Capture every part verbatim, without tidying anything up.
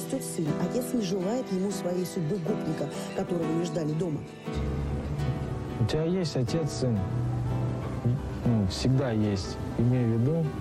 растет сын, отец не желает ему своей судьбы гопника, которого не ждали дома. У тебя есть отец, сын. Ну, всегда есть. Имею в виду,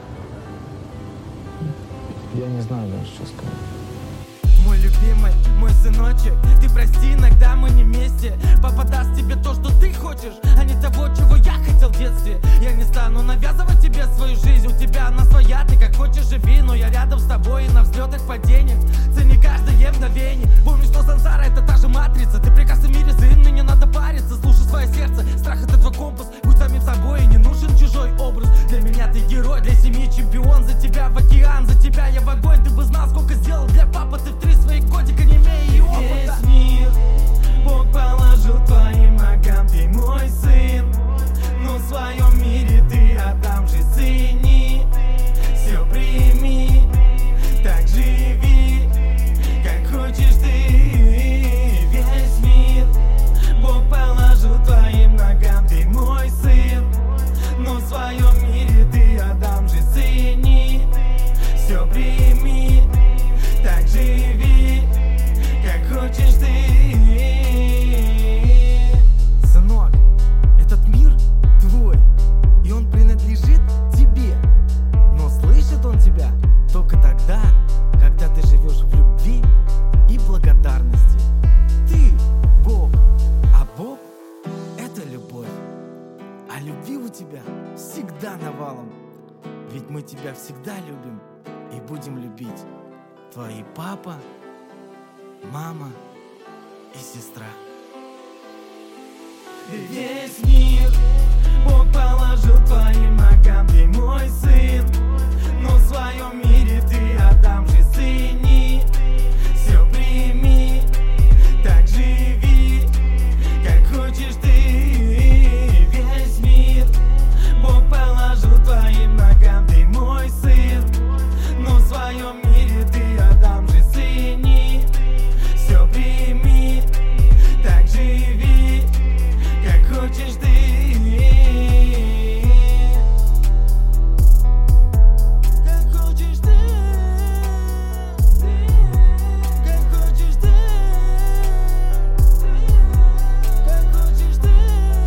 я не знаю даже, что сказать. Мой любимый, мой сыночек, ты прости, иногда мы не вместе. Папа даст тебе то, что ты хочешь, а не того, чего я хотел в детстве. Я не стану навязывать тебе свою жизнь, у тебя она своя, ты как хочешь живи. Но я рядом с тобой и на взлетах, падениях цени каждое мгновение. Помни, что сансара это та же матрица. Ты прекрасный в мире, сын, мне не надо париться. Слушай свое сердце, страх это твой компас. Будь самим собой, и не нужен чужой образ. Для меня ты герой, для семьи чемпион. За тебя в океан, за тебя я в огонь. Ты бы знал, сколько сделал для папы, ты в три своих годика, не имея и опыта. Весь мир Бог положил твоим ногам, ты мой сын. Но в своем мире ты отдам же, цени. Все прими, так живи, как хочешь ты. Весь мир Бог положил твоим ногам, ты мой сын. Но в своем мире ты отдам же, цени. Все прими, так живи, как хочешь ты. Сынок, этот мир твой, и он принадлежит тебе. Но слышит он тебя только тогда, когда ты живешь в любви и благодарности. Ты Бог, а Бог — это любовь. А любви у тебя всегда навалом. Ведь мы тебя всегда любим и будем любить. Твои папа, мама и сестра. Весь мир Бог положил твоим ногам, ты мой сын. Но в своем мире ты отдам же, цени. Все прими, так живи, как хочешь ты. Весь мир Бог положил твоим ногам, ты мой сын. Но в своем мире ты отдам же, цени. Все прими, так живи, как хочешь ты. Как хочешь ты. Как хочешь ты. Как хочешь ты.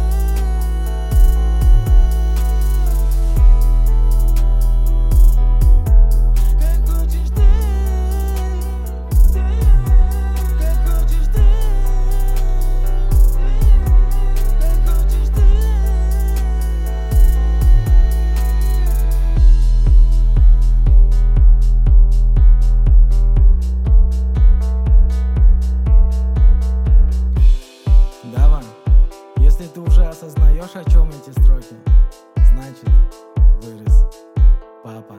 Как хочешь ты. Как хочешь ты. Как хочешь ты. Да, Вань, если ты уже осознаешь, о чем эти строки, значит,